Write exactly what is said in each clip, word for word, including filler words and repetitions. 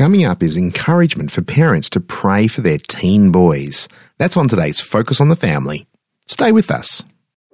Coming up is encouragement for parents to pray for their teen boys. That's on today's Focus on the Family. Stay with us.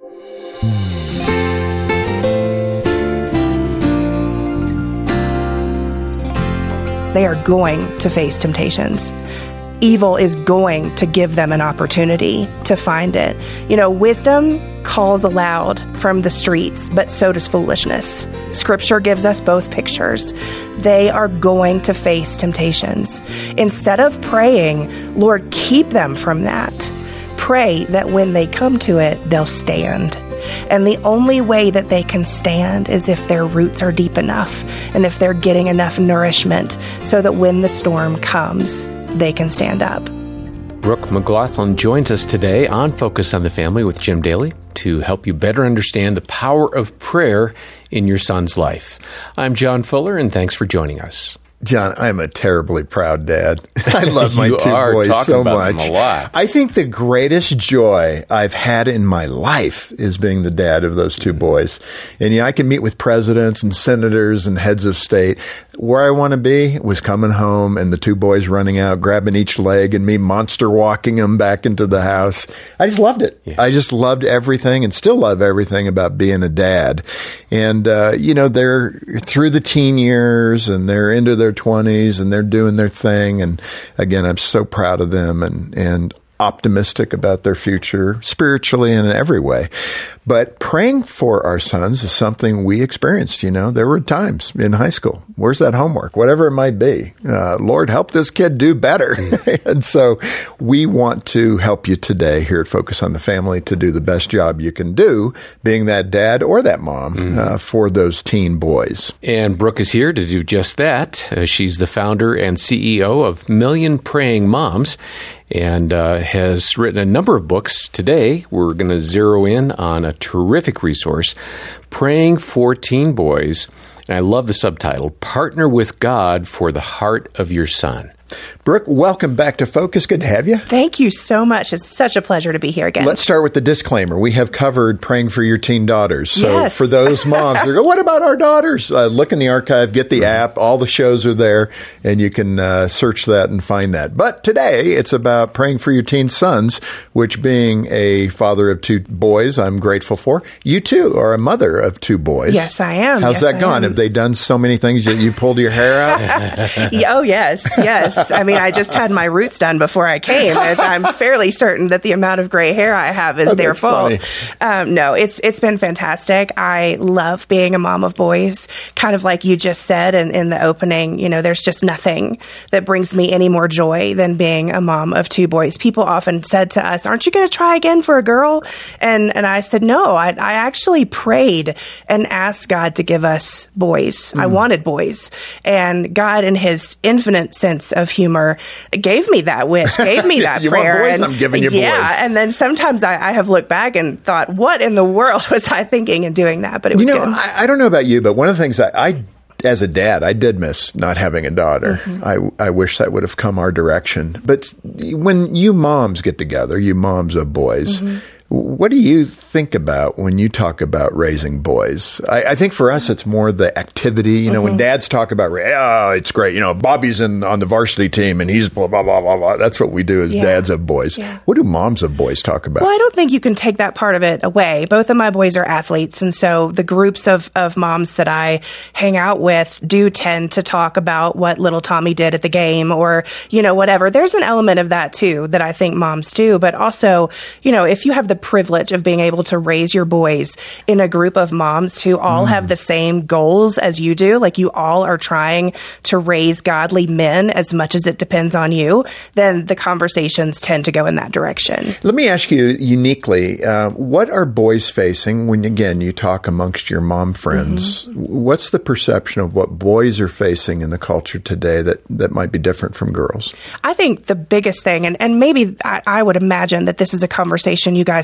They are going to face temptations. Evil is going to give them an opportunity to find it. You know, wisdom calls aloud from the streets, but so does foolishness. Scripture gives us both pictures. They are going to face temptations. Instead of praying, Lord, keep them from that, pray that when they come to it, they'll stand. And the only way that they can stand is if their roots are deep enough and if they're getting enough nourishment so that when the storm comes, they can stand up. Brooke McLaughlin joins us today on Focus on the Family with Jim Daly to help you better understand the power of prayer in your son's life. I'm John Fuller, and thanks for joining us. John, I'm a terribly proud dad. I love my you two are boys talking so about much. Them a lot. I think the greatest joy I've had in my life is being the dad of those two boys. And you know, I can meet with presidents and senators and heads of state. Where I want to be was coming home and the two boys running out, grabbing each leg, and me monster walking them back into the house. I just loved it. Yeah. I just loved everything and still love everything about being a dad. And, uh, you know, they're through the teen years and they're into their twenties and they're doing their thing. And again, I'm so proud of them and, and optimistic about their future spiritually and in every way. But praying for our sons is something we experienced. You know, there were times in high school, where's that homework? Whatever it might be. Uh, Lord, help this kid do better. And so we want to help you today here at Focus on the Family to do the best job you can do being that dad or that mom mm-hmm. uh, for those teen boys. And Brooke is here to do just that. Uh, she's the founder and C E O of Million Praying Moms, and uh, has written a number of books. Today, we're going to zero in on a terrific resource, Praying for Teen Boys. And I love the subtitle, Partner with God for the Heart of Your Son. Brooke, welcome back to Focus. Good to have you. Thank you so much. It's such a pleasure to be here again. Let's start with the disclaimer. We have covered praying for your teen daughters. So yes. for those moms who go, what about our daughters? Uh, look in the archive, get the app. All the shows are there, and you can uh, search that and find that. But today, it's about praying for your teen sons, which being a father of two boys, I'm grateful for. You, too, are a mother of two boys. Yes, I am. How's yes, that I gone? am. Have they done so many things that you pulled your hair out? yeah, oh, yes, yes. I mean, I just had my roots done before I came, and I'm fairly certain that the amount of gray hair I have is oh, their fault. Um, no, it's it's been fantastic. I love being a mom of boys, kind of like you just said in, in the opening. You know, there's just nothing that brings me any more joy than being a mom of two boys. People often said to us, aren't you going to try again for a girl? And and I said, no, I, I actually prayed and asked God to give us boys. Mm. I wanted boys. And God, in his infinite sense of humor, gave me that wish, gave me that you prayer. Want boys? And, I'm giving you yeah, boys. And then sometimes I, I have looked back and thought, what in the world was I thinking and doing that? But it was you know, good. I, I don't know about you, but one of the things I, I as a dad, I did miss not having a daughter. Mm-hmm. I, I wish that would have come our direction. But when you moms get together, you moms of boys, mm-hmm. what do you think about when you talk about raising boys? I, I think for us, it's more the activity. You know, mm-hmm. when dads talk about, oh, it's great. You know, Bobby's in on the varsity team and he's blah, blah, blah, blah, blah. That's what we do as yeah. dads of boys. Yeah. What do moms of boys talk about? Well, I don't think you can take that part of it away. Both of my boys are athletes. And so the groups of, of moms that I hang out with do tend to talk about what little Tommy did at the game or, you know, whatever. There's an element of that, too, that I think moms do. But also, you know, if you have the privilege of being able to raise your boys in a group of moms who all mm. have the same goals as you do, like you all are trying to raise godly men as much as it depends on you, then the conversations tend to go in that direction. Let me ask you uniquely, uh, what are boys facing when, again, you talk amongst your mom friends? Mm-hmm. What's the perception of what boys are facing in the culture today that, that might be different from girls? I think the biggest thing, and, and maybe I, I would imagine that this is a conversation you guys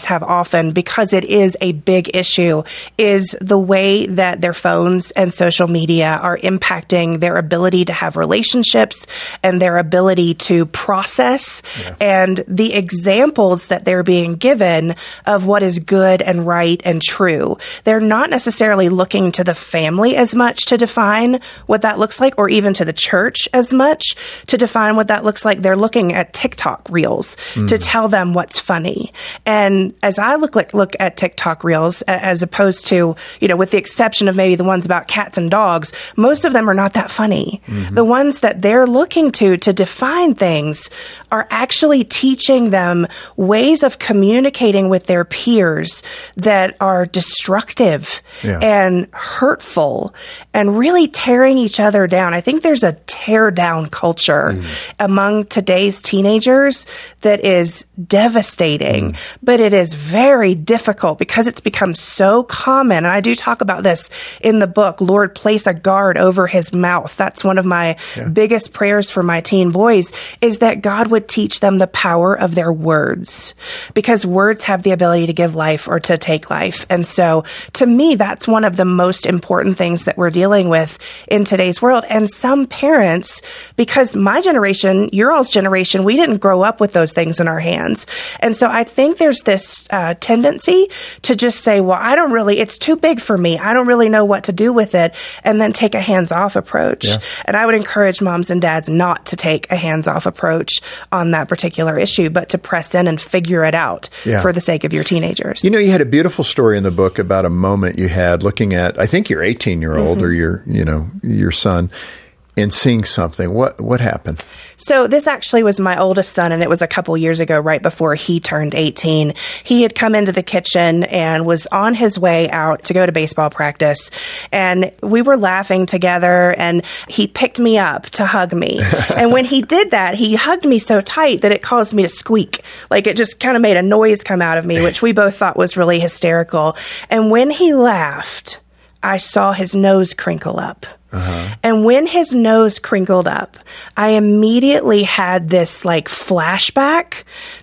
have often, because it is a big issue, is the way that their phones and social media are impacting their ability to have relationships and their ability to process yeah. and the examples that they're being given of what is good and right and true. They're not necessarily looking to the family as much to define what that looks like, or even to the church as much to define what that looks like. They're looking at TikTok reels mm. to tell them what's funny. And as I look like look at TikTok reels, as opposed to, you know, with the exception of maybe the ones about cats and dogs, most of them are not that funny. Mm-hmm. The ones that they're looking to to define things are actually teaching them ways of communicating with their peers that are destructive yeah. and hurtful and really tearing each other down. I think there's a tear down culture mm. among today's teenagers that is devastating, mm. but it is very difficult because it's become so common. And I do talk about this in the book, Lord, place a guard over his mouth. That's one of my yeah. biggest prayers for my teen boys, is that God would teach them the power of their words, because words have the ability to give life or to take life. And so to me, that's one of the most important things that we're dealing with in today's world. And some parents, because my generation, your all's generation, we didn't grow up with those things in our hands. And so I think there's this uh, tendency to just say, well, I don't really, it's too big for me. I don't really know what to do with it. And then take a hands-off approach. Yeah. And I would encourage moms and dads not to take a hands-off approach on that particular issue, but to press in and figure it out yeah. for the sake of your teenagers. You know, you had a beautiful story in the book about a moment you had looking at, I think your eighteen-year-old mm-hmm. or your, you know, your son, and seeing something. What what happened? So this actually was my oldest son, and it was a couple years ago, right before he turned eighteen. He had come into the kitchen and was on his way out to go to baseball practice, and we were laughing together, and he picked me up to hug me. And when he did that, he hugged me so tight that it caused me to squeak. Like, it just kind of made a noise come out of me, which we both thought was really hysterical. And when he laughed, I saw his nose crinkle up. Uh-huh. And when his nose crinkled up, I immediately had this like flashback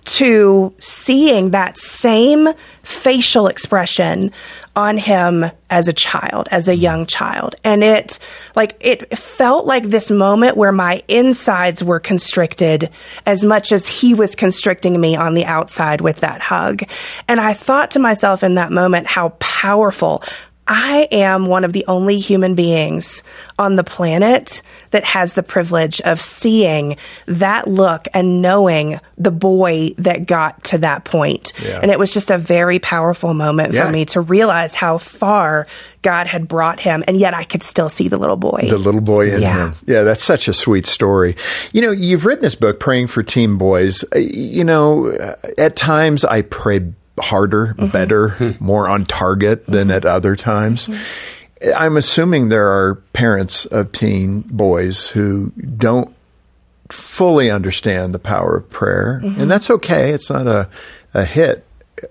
to seeing that same facial expression on him as a child, as a young child. And it like it felt like this moment where my insides were constricted as much as he was constricting me on the outside with that hug. And I thought to myself in that moment how powerful. I am one of the only human beings on the planet that has the privilege of seeing that look and knowing the boy that got to that point. Yeah. And it was just a very powerful moment yeah. for me to realize how far God had brought him, and yet I could still see the little boy. The little boy in yeah. him. Yeah, that's such a sweet story. You know, you've written this book, Praying for Teen Boys. You know, at times I pray harder, mm-hmm. better, more on target than at other times. Mm-hmm. I'm assuming there are parents of teen boys who don't fully understand the power of prayer, mm-hmm. and that's okay. It's not a, a hit.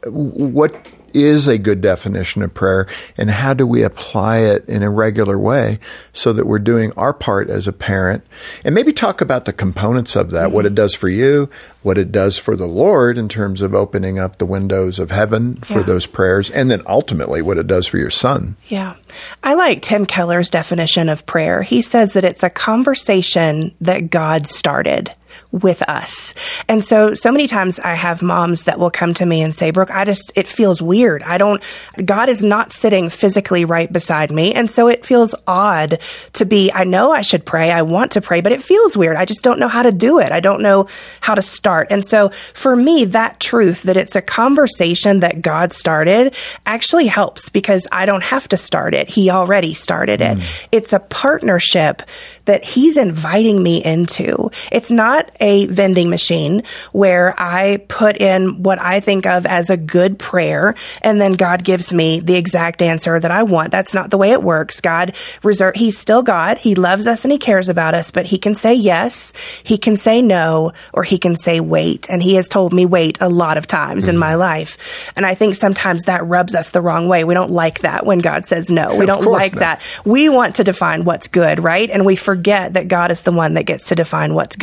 What is a good definition of prayer, and how do we apply it in a regular way so that we're doing our part as a parent? And maybe talk about the components of that, mm-hmm. what it does for you, what it does for the Lord in terms of opening up the windows of heaven for yeah. those prayers, and then ultimately what it does for your son. Yeah. I like Tim Keller's definition of prayer. He says that it's a conversation that God started with us. And so, so many times I have moms that will come to me and say, Brooke, I just, it feels weird. I don't, God is not sitting physically right beside me. And so it feels odd to be, I know I should pray. I want to pray, but it feels weird. I just don't know how to do it. I don't know how to start. And so for me, that truth that it's a conversation that God started actually helps, because I don't have to start it. He already started it. Mm. It's a partnership that he's inviting me into. It's not a vending machine where I put in what I think of as a good prayer, and then God gives me the exact answer that I want. That's not the way it works. God reserve, he's still God. He loves us and he cares about us, but he can say yes, he can say no, or he can say wait. And he has told me wait a lot of times mm-hmm. in my life. And I think sometimes that rubs us the wrong way. We don't like that when God says no. We don't like not. that. We want to define what's good, right? And we forget that God is the one that gets to define what's good.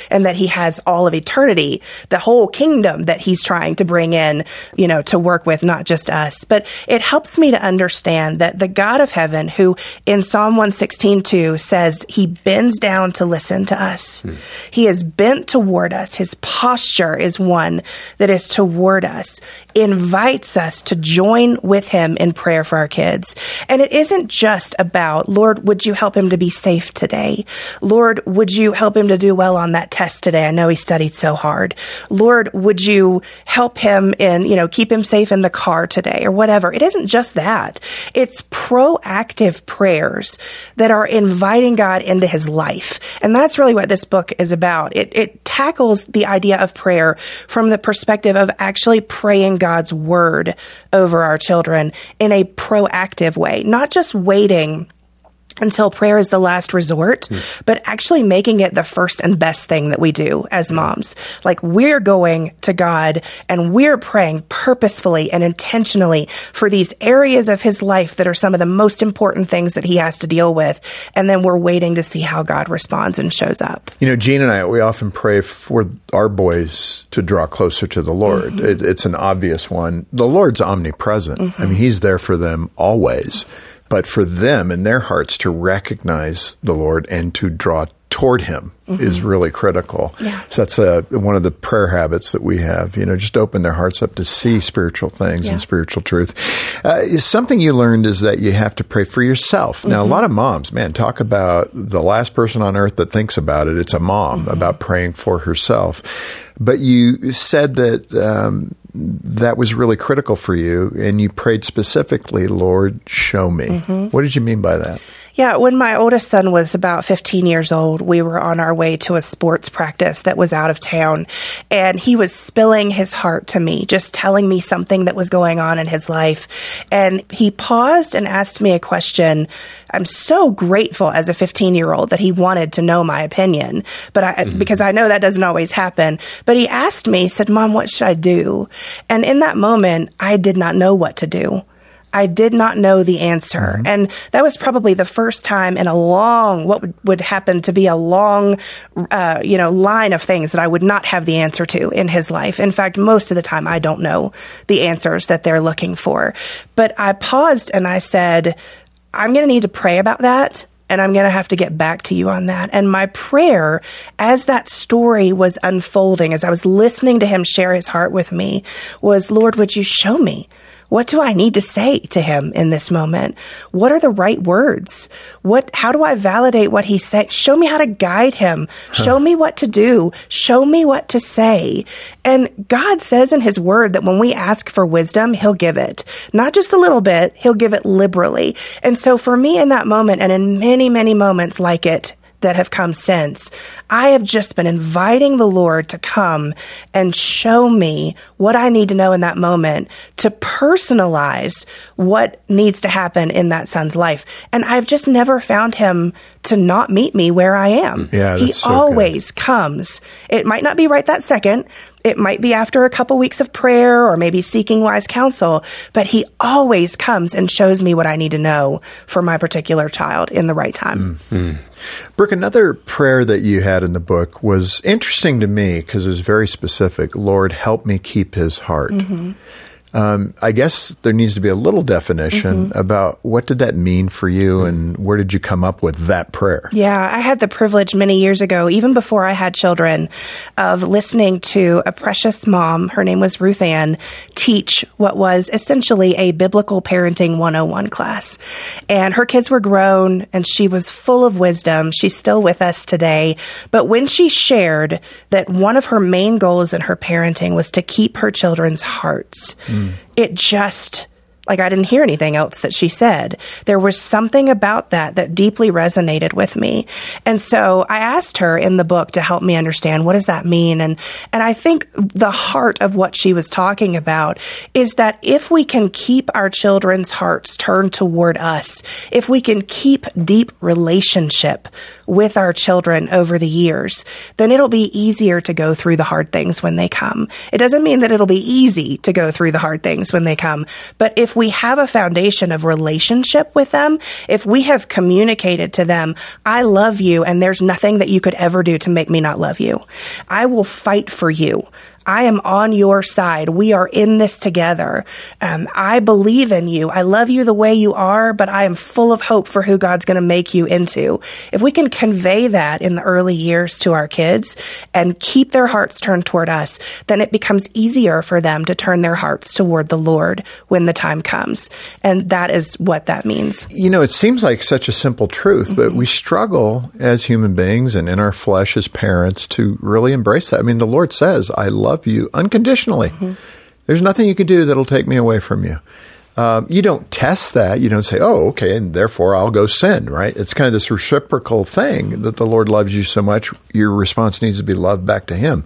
and that he has all of eternity, the whole kingdom that he's trying to bring in, you know, to work with, not just us. But it helps me to understand that the God of heaven, who in Psalm one sixteen two says he bends down to listen to us. Hmm. He is bent toward us. His posture is one that is toward us, invites us to join with him in prayer for our kids. And it isn't just about, Lord, would you help him to be safe today? Lord, would you help him to do well on that test today? I know he studied so hard. Lord, would you help him in, you know, keep him safe in the car today or whatever? It isn't just that. It's proactive prayers that are inviting God into his life. And that's really what this book is about. It, it tackles the idea of prayer from the perspective of actually praying God's word over our children in a proactive way, not just waiting until prayer is the last resort, mm. but actually making it the first and best thing that we do as moms. Like, we're going to God and we're praying purposefully and intentionally for these areas of his life that are some of the most important things that he has to deal with. And then we're waiting to see how God responds and shows up. You know, Jean and I, we often pray for our boys to draw closer to the Lord. Mm-hmm. It, it's an obvious one. The Lord's omnipresent. Mm-hmm. I mean, he's there for them always. But for them in their hearts to recognize the Lord and to draw toward him mm-hmm. is really critical. Yeah. So that's a, one of the prayer habits that we have, you know, just open their hearts up to see spiritual things yeah. and spiritual truth. Uh, something you learned is that you have to pray for yourself. Mm-hmm. Now, a lot of moms, man, talk about the last person on earth that thinks about it. It's a mom, mm-hmm. about praying for herself. But you said that um, that was really critical for you, and you prayed specifically, Lord, show me. Mm-hmm. What did you mean by that? Yeah, when my oldest son was about fifteen years old, we were on our way to a sports practice that was out of town, and he was spilling his heart to me, just telling me something that was going on in his life. And he paused and asked me a question. I'm so grateful as a fifteen-year-old that he wanted to know my opinion, but I, mm-hmm. because I know that doesn't always happen. But he asked me, he said, Mom, what should I do? And in that moment, I did not know what to do. I did not know the answer. Mm-hmm. And that was probably the first time in a long, what would, would happen to be a long, uh, you know, line of things that I would not have the answer to in his life. In fact, most of the time, I don't know the answers that they're looking for. But I paused and I said, I'm going to need to pray about that. And I'm going to have to get back to you on that. And my prayer, as that story was unfolding, as I was listening to him share his heart with me, was, Lord, would you show me? What do I need to say to him in this moment? What are the right words? What, how do I validate what he's saying? Show me how to guide him. Huh. Show me what to do. Show me what to say. And God says in his word that when we ask for wisdom, he'll give it. Not just a little bit, he'll give it liberally. And so for me in that moment, and in many, many moments like it, that have come since, I have just been inviting the Lord to come and show me what I need to know in that moment to personalize what needs to happen in that son's life. And I've just never found him to not meet me where I am. Yeah, he so always good. comes. It might not be right that second. It might be after a couple weeks of prayer or maybe seeking wise counsel, but he always comes and shows me what I need to know for my particular child in the right time. Mm-hmm. Brooke, another prayer that you had in the book was interesting to me because it was very specific. Lord, help me keep his heart. Mm-hmm. Um, I guess there needs to be a little definition mm-hmm. about what did that mean for you and where did you come up with that prayer? Yeah, I had the privilege many years ago, even before I had children, of listening to a precious mom, her name was Ruth Ann, teach what was essentially a biblical parenting one oh one class. And her kids were grown and she was full of wisdom. She's still with us today. But when she shared that one of her main goals in her parenting was to keep her children's hearts, mm. It just, like I didn't hear anything else that she said. There was something about that that deeply resonated with me. And so I asked her in the book to help me understand, what does that mean? And, and I think the heart of what she was talking about is that if we can keep our children's hearts turned toward us, if we can keep deep relationship with our children over the years, then it'll be easier to go through the hard things when they come. It doesn't mean that it'll be easy to go through the hard things when they come, but if if we have a foundation of relationship with them, if we have communicated to them, I love you and there's nothing that you could ever do to make me not love you. I will fight for you. I am on your side. We are in this together. Um, I believe in you. I love you the way you are, but I am full of hope for who God's going to make you into. If we can convey that in the early years to our kids and keep their hearts turned toward us, then it becomes easier for them to turn their hearts toward the Lord when the time comes. And that is what that means. You know, it seems like such a simple truth, mm-hmm. but we struggle as human beings and in our flesh as parents to really embrace that. I mean, the Lord says, I love you unconditionally. Mm-hmm. There's nothing you can do that'll take me away from you. Um, you don't test that. You don't say, oh, okay, and therefore I'll go sin, right? It's kind of this reciprocal thing that the Lord loves you so much, your response needs to be love back to him.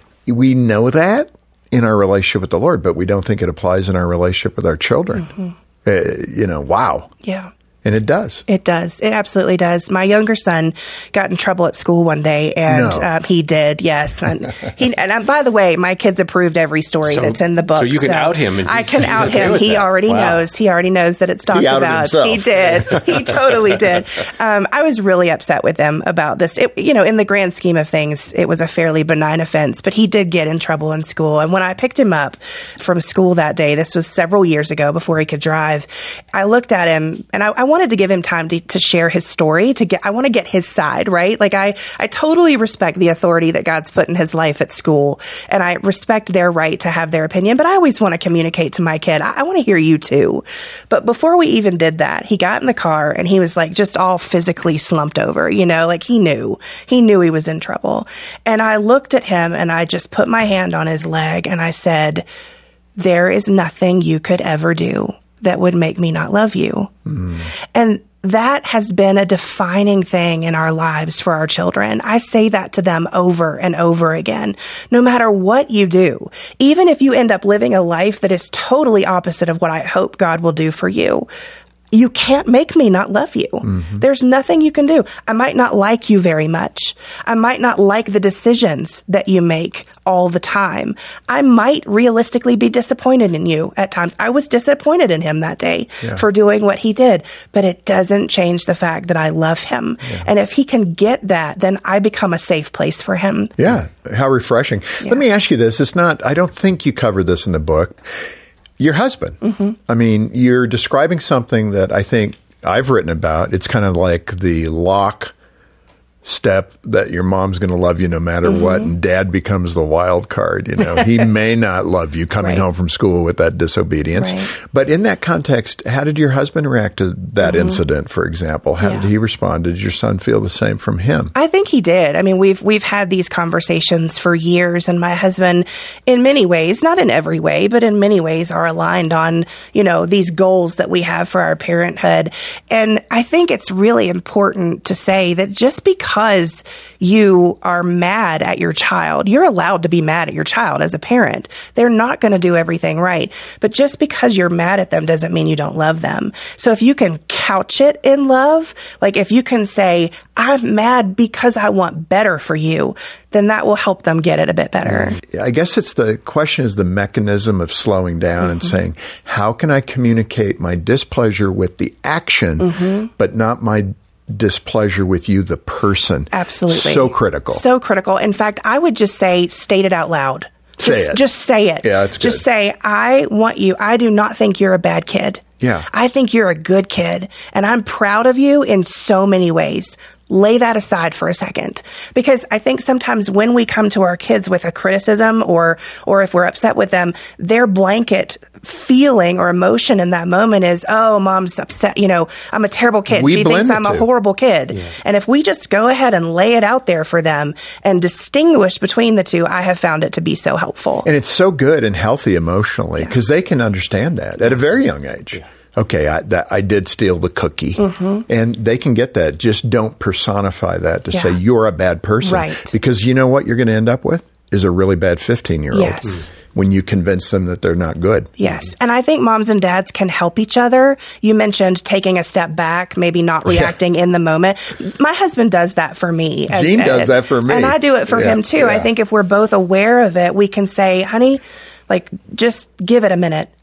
We know that in our relationship with the Lord, but we don't think it applies in our relationship with our children. Mm-hmm. Uh, you know, wow. Yeah. And it does. It does. It absolutely does. My younger son got in trouble at school one day, and no. um, he did, yes. And, he, and uh, by the way, my kids approved every story so, that's in the book. So you can so out him. And I can out okay him. He that. already wow. knows. He already knows that it's talked he outed about. Himself. He did. He totally did. Um, I was really upset with him about this. It, you know, in the grand scheme of things, it was a fairly benign offense, but he did get in trouble in school. And when I picked him up from school that day, this was several years ago before he could drive, I looked at him and I, I wanted to give him time to to share his story, to get, I want to get his side, right? Like I, I totally respect the authority that God's put in his life at school, and I respect their right to have their opinion, but I always want to communicate to my kid, I, I want to hear you too. But before we even did that, he got in the car and he was like just all physically slumped over, you know, like he knew, he knew he was in trouble. And I looked at him and I just put my hand on his leg and I said, there is nothing you could ever do that would make me not love you. Mm. And that has been a defining thing in our lives for our children. I say that to them over and over again. No matter what you do, even if you end up living a life that is totally opposite of what I hope God will do for you, you can't make me not love you. Mm-hmm. There's nothing you can do. I might not like you very much. I might not like the decisions that you make all the time. I might realistically be disappointed in you at times. I was disappointed in him that day yeah. for doing what he did, but it doesn't change the fact that I love him. Yeah. And if he can get that, then I become a safe place for him. Yeah. How refreshing. Yeah. Let me ask you this. It's not, I don't think you covered this in the book. Your husband. Mm-hmm. I mean, you're describing something that I think I've written about. It's kind of like the lock step that your mom's going to love you no matter mm-hmm. what, and dad becomes the wild card. You know, he may not love you coming right. home from school with that disobedience. Right. But in that context, how did your husband react to that mm-hmm. incident, for example? How yeah. did he respond? Did your son feel the same from him? I think he did. I mean, we've we've had these conversations for years, and my husband, in many ways, not in every way, but in many ways, are aligned on, you know, these goals that we have for our parenthood. And I think it's really important to say that just because Because you are mad at your child, you're allowed to be mad at your child as a parent. They're not going to do everything right. But just because you're mad at them doesn't mean you don't love them. So if you can couch it in love, like if you can say, I'm mad because I want better for you, then that will help them get it a bit better. I guess it's the question is the mechanism of slowing down mm-hmm. and saying, how can I communicate my displeasure with the action, mm-hmm. but not my displeasure with you, the person? Absolutely. So critical. So critical. In fact, I would just say, state it out loud. Say just, it. Just say it. Yeah, that's good. Just say, I want you. I do not think you're a bad kid. Yeah. I think you're a good kid, and I'm proud of you in so many ways. Lay that aside for a second, because I think sometimes when we come to our kids with a criticism or or if we're upset with them, their blanket feeling or emotion in that moment is, oh, mom's upset. You know, I'm a terrible kid. We she thinks I'm a too. horrible kid. Yeah. And if we just go ahead and lay it out there for them and distinguish between the two, I have found it to be so helpful. And it's so good and healthy emotionally because yeah. they can understand that at a very young age. Yeah. Okay, I, that, I did steal the cookie. Mm-hmm. And they can get that. Just don't personify that to yeah. say you're a bad person. Right. Because you know what you're going to end up with is a really bad fifteen-year-old. Yes. When you convince them that they're not good. Yes. And I think moms and dads can help each other. You mentioned taking a step back, maybe not reacting yeah. in the moment. My husband does that for me. As, Gene does that for me. And I do it for yeah. him too. Yeah. I think if we're both aware of it, we can say, honey, like, just give it a minute.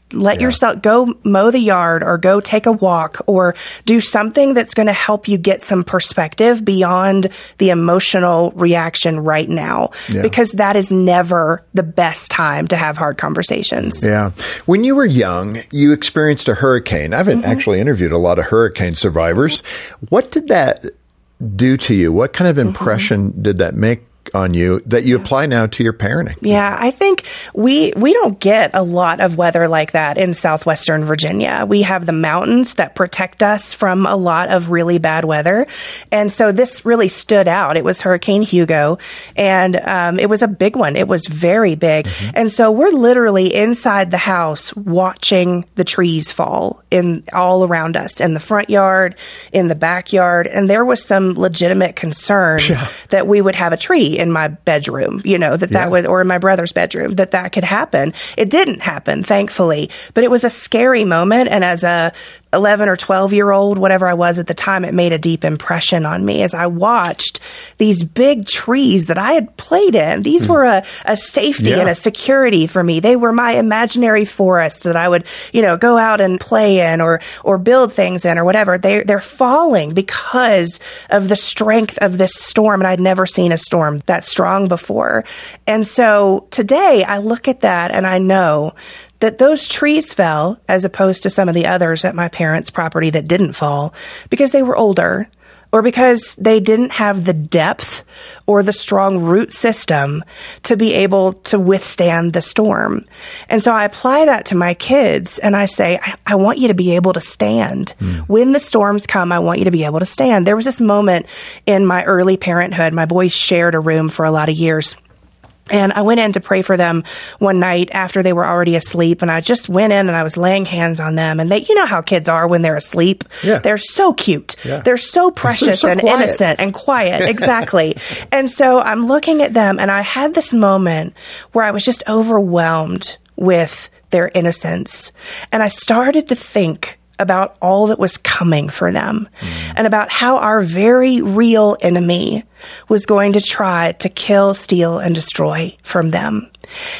Let Yeah. yourself go mow the yard or go take a walk or do something that's going to help you get some perspective beyond the emotional reaction right now, Yeah. because that is never the best time to have hard conversations. Yeah. When you were young, you experienced a hurricane. I've Mm-hmm. actually interviewed a lot of hurricane survivors. What did that do to you? What kind of impression Mm-hmm. did that make on you that you apply now to your parenting? Yeah, I think we we don't get a lot of weather like that in southwestern Virginia. We have the mountains that protect us from a lot of really bad weather. And so this really stood out. It was Hurricane Hugo, and um, it was a big one. It was very big. Mm-hmm. And so we're literally inside the house watching the trees fall in all around us, in the front yard, in the backyard. And there was some legitimate concern Yeah. that we would have a tree in my bedroom, you know, that that Yeah. would, or in my brother's bedroom, that that could happen. It didn't happen, thankfully, but it was a scary moment. And as a eleven or twelve year old, whatever I was at the time, it made a deep impression on me as I watched these big trees that I had played in. These mm. were a, a safety Yeah. and a security for me. They were my imaginary forest that I would, you know, go out and play in or, or build things in or whatever. They, they're falling because of the strength of this storm. And I'd never seen a storm that strong before. And so today I look at that and I know that those trees fell as opposed to some of the others at my parents' property that didn't fall because they were older or because they didn't have the depth or the strong root system to be able to withstand the storm. And so I apply that to my kids and I say, I, I want you to be able to stand. Mm. When the storms come, I want you to be able to stand. There was this moment in my early parenthood. My boys shared a room for a lot of years. And I went in to pray for them one night after they were already asleep. And I just went in and I was laying hands on them. And they, you know how kids are when they're asleep. Yeah. They're so cute. Yeah. They're so precious They're so and quiet. innocent and quiet. Exactly. And so I'm looking at them and I had this moment where I was just overwhelmed with their innocence. And I started to think about all that was coming for them mm. and about how our very real enemy was going to try to kill, steal, and destroy from them.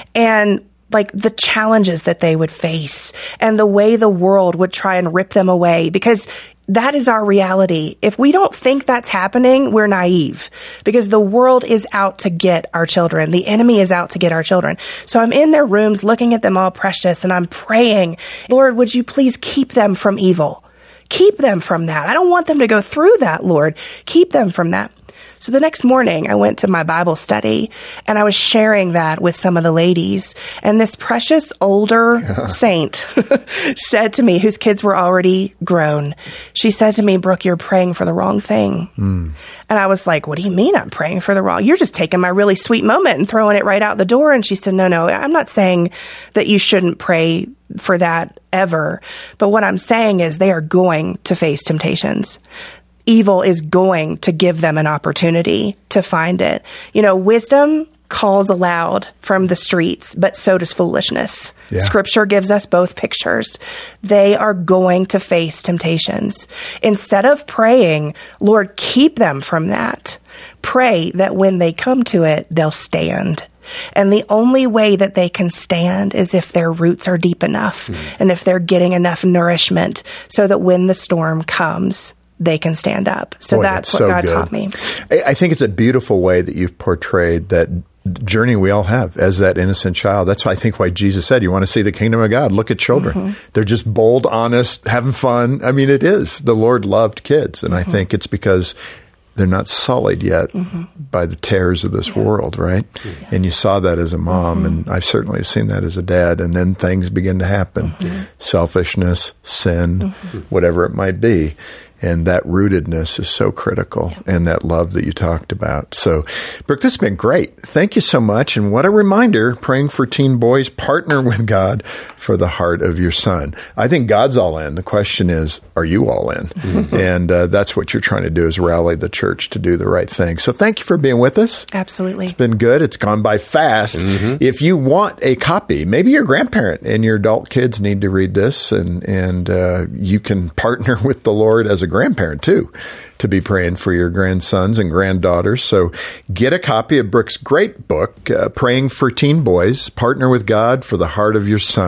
And like the challenges that they would face and the way the world would try and rip them away, because that is our reality. If we don't think that's happening, we're naive, because the world is out to get our children. The enemy is out to get our children. So I'm in their rooms looking at them all precious and I'm praying, Lord, would you please keep them from evil? Keep them from that. I don't want them to go through that, Lord. Keep them from that. So the next morning I went to my Bible study and I was sharing that with some of the ladies. And this precious older yeah. saint said to me, whose kids were already grown, she said to me, Brooke, you're praying for the wrong thing. Mm. And I was like, what do you mean I'm praying for the wrong? You're just taking my really sweet moment and throwing it right out the door. And she said, no, no, I'm not saying that you shouldn't pray for that ever. But what I'm saying is they are going to face temptations. Evil is going to give them an opportunity to find it. You know, wisdom calls aloud from the streets, but so does foolishness. Yeah. Scripture gives us both pictures. They are going to face temptations. Instead of praying, Lord, keep them from that, pray that when they come to it, they'll stand. And the only way that they can stand is if their roots are deep enough mm. and if they're getting enough nourishment so that when the storm comes, they can stand up. So Boy, that's, that's what so God good. taught me. I think it's a beautiful way that you've portrayed that journey we all have as that innocent child. That's why I think why Jesus said, you want to see the kingdom of God, look at children. Mm-hmm. They're just bold, honest, having fun. I mean, it is. The Lord loved kids. And mm-hmm. I think it's because they're not sullied yet mm-hmm. by the terrors of this yeah. world, right? Yeah. And you saw that as a mom, mm-hmm. and I certainly have seen that as a dad. And then things begin to happen. Mm-hmm. Selfishness, sin, mm-hmm. whatever it might be. And that rootedness is so critical, yeah. and that love that you talked about. So, Brooke, this has been great. Thank you so much. And what a reminder, praying for teen boys, partner with God for the heart of your son. I think God's all in. The question is, are you all in? Mm-hmm. And uh, that's what you're trying to do, is rally the church to do the right thing. So thank you for being with us. Absolutely. It's been good. It's gone by fast. Mm-hmm. If you want a copy, maybe your grandparent and your adult kids need to read this, and, and uh, you can partner with the Lord as a grandparent too, to be praying for your grandsons and granddaughters. So get a copy of Brooke's great book, uh, Praying for Teen Boys, Partner with God for the Heart of Your Son.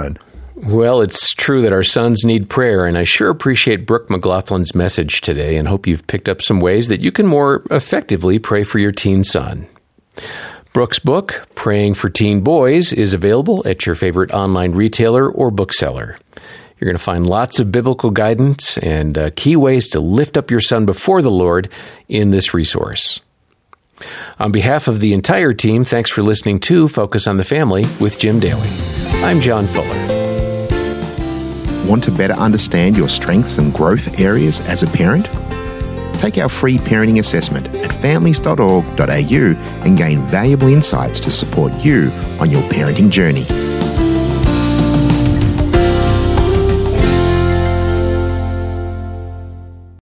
Well, it's true that our sons need prayer, and I sure appreciate Brooke McLaughlin's message today and hope you've picked up some ways that you can more effectively pray for your teen son. Brooke's book, Praying for Teen Boys, is available at your favorite online retailer or bookseller. You're going to find lots of biblical guidance and uh, key ways to lift up your son before the Lord in this resource. On behalf of the entire team, thanks for listening to Focus on the Family with Jim Daly. I'm John Fuller. Want to better understand your strengths and growth areas as a parent? Take our free parenting assessment at families dot org dot a u and gain valuable insights to support you on your parenting journey.